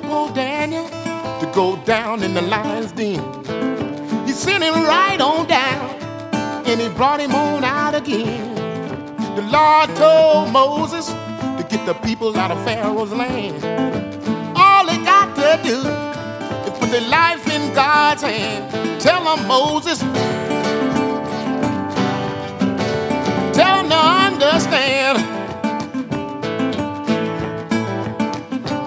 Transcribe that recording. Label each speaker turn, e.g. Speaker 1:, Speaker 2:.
Speaker 1: poor Daniel to go down in the lion's den. He sent him right on down, and he brought him on out again. The Lord told Moses to get the people out of Pharaoh's land. All they got to do is put their life in God's hand. Tell them, Moses,